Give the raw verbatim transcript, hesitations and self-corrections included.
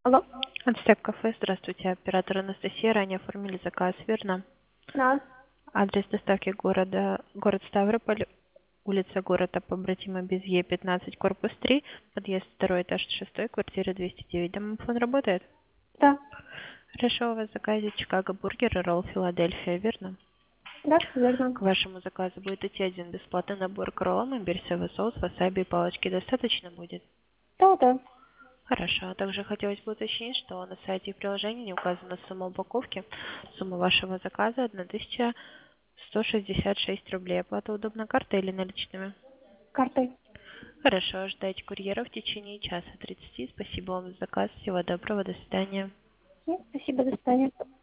Алло. Антстеп кафе, здравствуйте, оператор Анастасия, ранее оформили заказ, верно? Да. Адрес доставки города, город Ставрополь, улица города Побратима Безье, пятнадцать, корпус три, подъезд второй этаж шестой, квартира двести девять. Домофон работает? Да. Хорошо, у вас в заказе Чикаго бургер и ролл Филадельфия, верно? Да, верно. К вашему заказу будет идти один бесплатный набор к роллам, имбирь-соевый соус, васаби и палочки. Достаточно будет? Да, да. Хорошо. А также хотелось бы уточнить, что на сайте и приложении не указана сумма упаковки. Сумма вашего заказа одна тысяча сто шестьдесят шесть рублей. Оплата удобна картой или наличными? Картой. Хорошо. Ждайте курьера в течение часа тридцати. Спасибо вам за заказ. Всего доброго. До свидания. Нет, спасибо, до свидания.